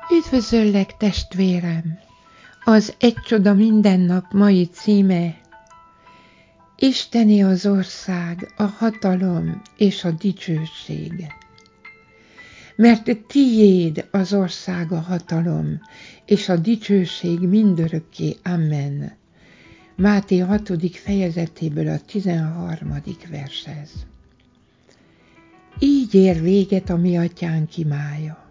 Üdvözöllek, testvérem! Az Egy csoda minden nap mai címe: Isteni az ország, a hatalom és a dicsőség. Mert tiéd az ország, a hatalom és a dicsőség mindörökké. Amen. Máté 6. fejezetéből a 13. vershez. Így ér véget a mi atyánk imája.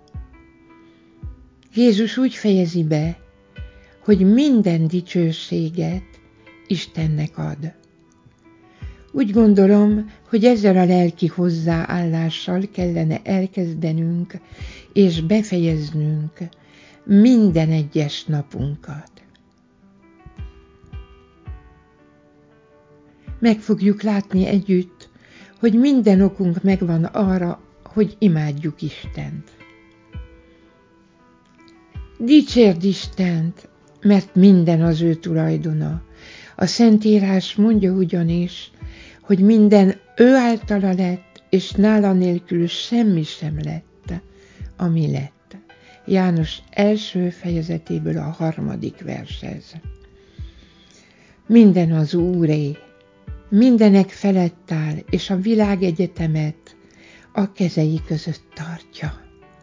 Jézus úgy fejezi be, hogy minden dicsőséget Istennek ad. Úgy gondolom, hogy ezzel a lelki hozzáállással kellene elkezdenünk és befejeznünk minden egyes napunkat. Meg fogjuk látni együtt, hogy minden okunk megvan arra, hogy imádjuk Istent. Dicsérd Istent, mert minden az ő tulajdona. A Szentírás mondja ugyanis, hogy minden ő általa lett, és nála nélkül semmi sem lett, ami lett. János 1. fejezetéből a 3. vershez. Minden az Úré, mindenek felett áll, és a világegyetemet a kezei között tartja.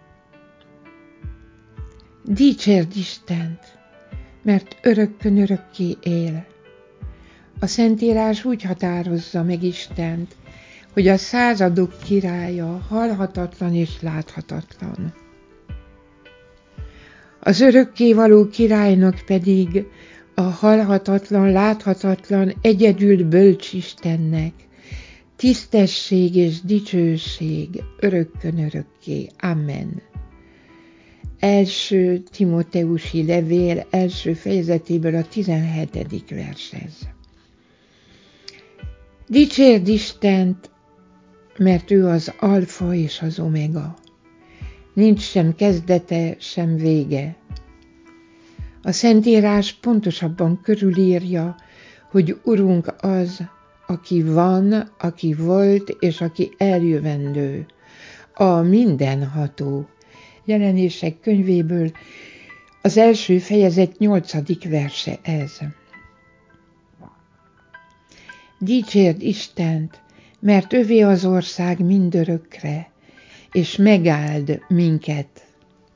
Dicsérd Istent, mert örökkön örökké él. A Szentírás úgy határozza meg Istent, hogy a századok királya, halhatatlan és láthatatlan. Az örökkévaló királynak pedig a halhatatlan, láthatatlan, egyedül bölcs Istennek tisztesség és dicsőség örökkön örökké. Amen. 1. Timóteusi levél 1. fejezetéből a 17. vershez. Dicsérd Istent, mert ő az alfa és az omega. Nincs sem kezdete, sem vége. A Szentírás pontosabban körülírja, hogy Urunk az, aki van, aki volt és aki eljövendő, a mindenható. Jelenések könyvéből az 1. fejezet 8. verse ez. Dicsérd Istent, mert övé az ország mindörökre, és megáld minket.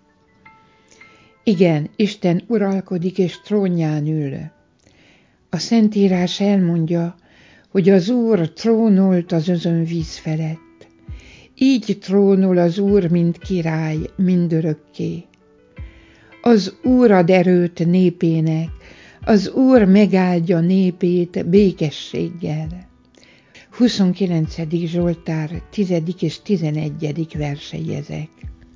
Igen, Isten uralkodik és trónján ül. A Szentírás elmondja, hogy az Úr trónolt az özönvíz felett. Így trónol az Úr, mint király, mindörökké. Az Úr ad erőt népének, az Úr megáldja népét békességgel. 29. Zsoltár 10. és 11. versei ezek.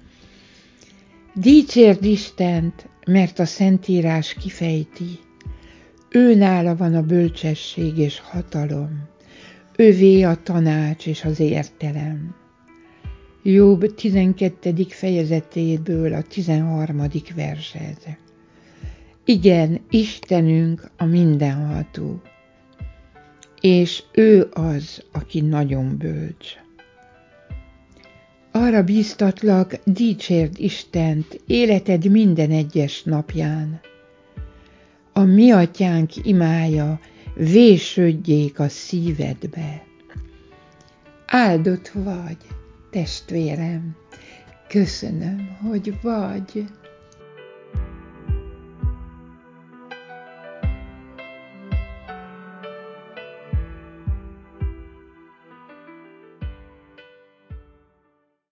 Dicsérd Istent, mert a Szentírás kifejti, ő nála van a bölcsesség és hatalom, övé a tanács és az értelem. Jobb 12. fejezetéből a 13. vershez. Igen, Istenünk a mindenható, és ő az, aki nagyon bölcs. Arra bíztatlak, dicsérd Istent életed minden egyes napján. A mi atyánk imája vésődjék a szívedbe. Áldott vagy, testvérem, köszönöm, hogy vagy.